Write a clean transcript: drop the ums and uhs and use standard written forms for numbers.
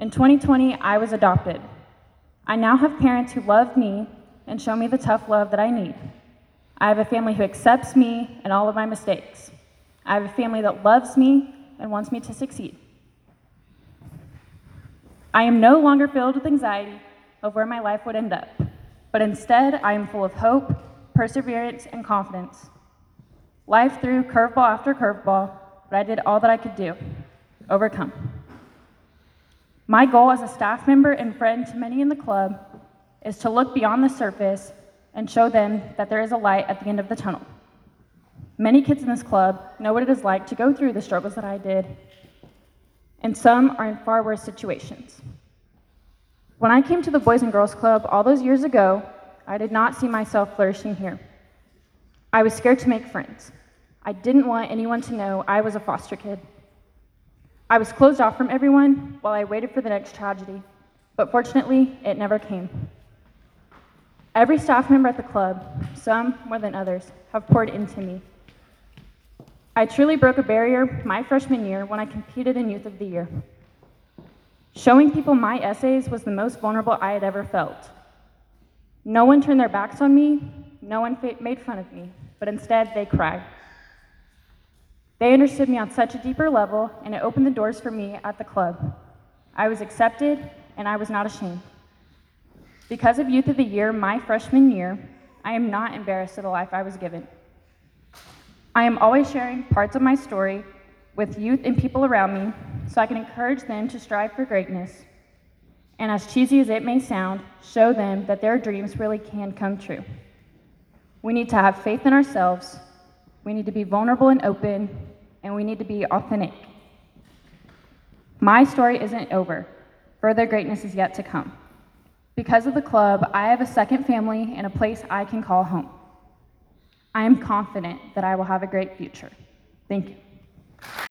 In 2020, I was adopted. I now have parents who love me and show me the tough love that I need. I have a family who accepts me and all of my mistakes. I have a family that loves me and wants me to succeed. I am no longer filled with anxiety of where my life would end up, but instead I am full of hope, perseverance, and confidence. Life threw curveball after curveball, but I did all that I could do, overcome. My goal as a staff member and friend to many in the club is to look beyond the surface and show them that there is a light at the end of the tunnel. Many kids in this club know what it is like to go through the struggles that I did, and some are in far worse situations. When I came to the Boys and Girls Club all those years ago, I did not see myself flourishing here. I was scared to make friends. I didn't want anyone to know I was a foster kid. I was closed off from everyone while I waited for the next tragedy, but fortunately, it never came. Every staff member at the club, some more than others, have poured into me. I truly broke a barrier my freshman year when I competed in Youth of the Year. Showing people my essays was the most vulnerable I had ever felt. No one turned their backs on me, no one made fun of me, but instead they cried. They understood me on such a deeper level, and it opened the doors for me at the club. I was accepted, and I was not ashamed. Because of Youth of the Year my freshman year, I am not embarrassed of the life I was given. I am always sharing parts of my story with youth and people around me so I can encourage them to strive for greatness. And as cheesy as it may sound, show them that their dreams really can come true. We need to have faith in ourselves, we need to be vulnerable and open, and we need to be authentic. My story isn't over. Further greatness is yet to come. Because of the club, I have a second family and a place I can call home. I am confident that I will have a great future. Thank you.